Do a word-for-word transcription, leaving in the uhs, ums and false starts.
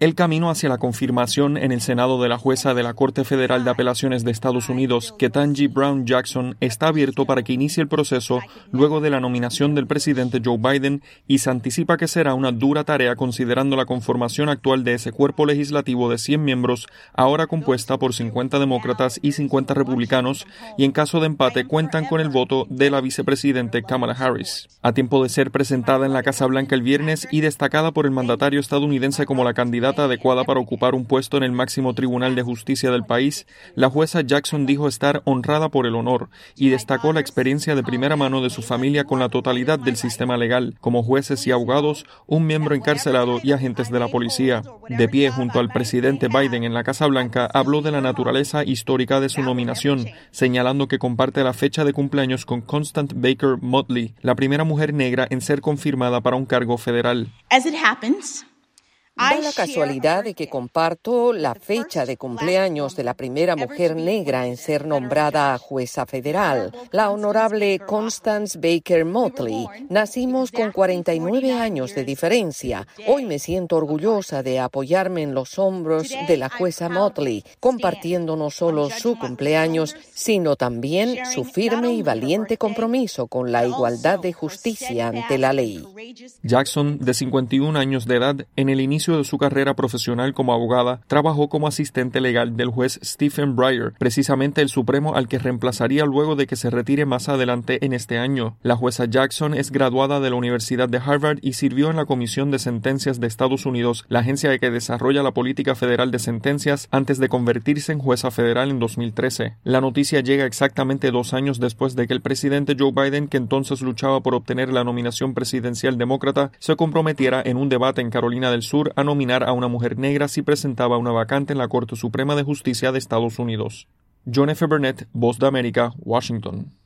El camino hacia la confirmación en el Senado de la jueza de la Corte Federal de Apelaciones de Estados Unidos, Ketanji Brown Jackson, está abierto para que inicie el proceso luego de la nominación del presidente Joe Biden y se anticipa que será una dura tarea considerando la conformación actual de ese cuerpo legislativo de cien miembros, ahora compuesta por cincuenta demócratas y cincuenta republicanos, y en caso de empate cuentan con el voto de la vicepresidente Kamala Harris. A tiempo de ser presentada en la Casa Blanca el viernes y destacada por el mandatario estadounidense como la candidata adecuada para ocupar un puesto en el máximo tribunal de justicia del país, la jueza Jackson dijo estar honrada por el honor y destacó la experiencia de primera mano de su familia con la totalidad del sistema legal, como jueces y abogados, un miembro encarcelado y agentes de la policía. De pie junto al presidente Biden en la Casa Blanca, habló de la naturaleza histórica de su nominación, señalando que comparte la fecha de cumpleaños con Constance Baker Motley, la primera mujer negra en ser confirmada para un cargo federal. As it happens, Da la casualidad de que comparto la fecha de cumpleaños de la primera mujer negra en ser nombrada jueza federal, la honorable Constance Baker Motley. Nacimos con cuarenta y nueve años de diferencia. Hoy me siento orgullosa de apoyarme en los hombros de la jueza Motley, compartiendo no solo su cumpleaños, sino también su firme y valiente compromiso con la igualdad de justicia ante la ley. Jackson, de cincuenta y un años de edad, en el inicio de su carrera profesional como abogada, trabajó como asistente legal del juez Stephen Breyer, precisamente el Supremo al que reemplazaría luego de que se retire más adelante en este año. La jueza Jackson es graduada de la Universidad de Harvard y sirvió en la Comisión de Sentencias de Estados Unidos, la agencia que desarrolla la política federal de sentencias, antes de convertirse en jueza federal en dos mil trece. La noticia llega exactamente dos años después de que el presidente Joe Biden, que entonces luchaba por obtener la nominación presidencial demócrata, se comprometiera en un debate en Carolina del Sur a nominar a una mujer negra si presentaba una vacante en la Corte Suprema de Justicia de Estados Unidos. John F. Burnett, Voz de América, Washington.